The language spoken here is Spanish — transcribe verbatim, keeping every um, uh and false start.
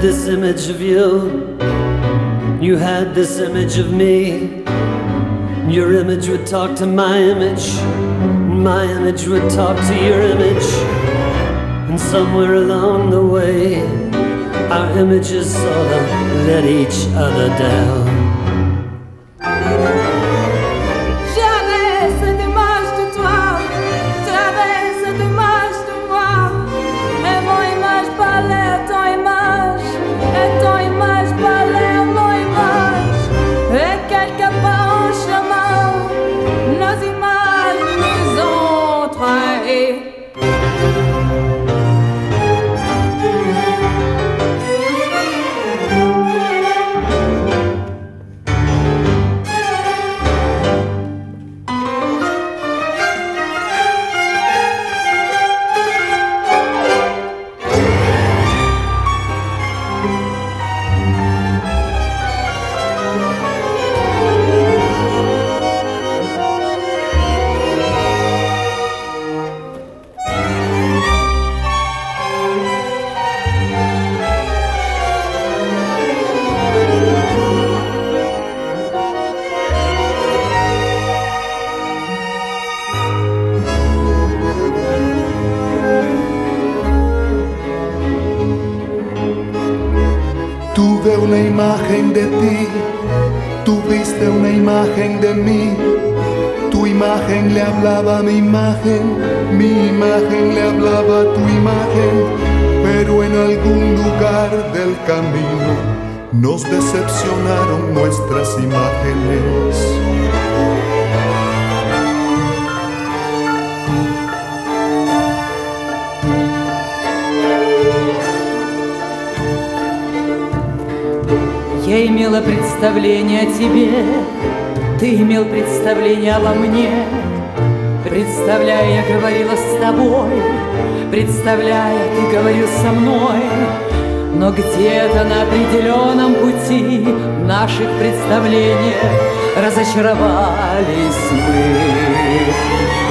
this image of you, you had this image of me. Your image would talk to my image, my image would talk to your image. And somewhere along the way, our images sort of let each other down. Tuve una imagen de ti, tuviste una imagen de mí. Tu imagen le hablaba a mi imagen, mi imagen le hablaba a tu imagen. Pero en algún lugar del camino nos decepcionaron nuestras imágenes. Я имела представление о тебе, ты имел представление обо мне. Представляя, я говорила с тобой, представляя, ты говорил со мной. Но где-то на определенном пути наших представлениях разочаровались мы.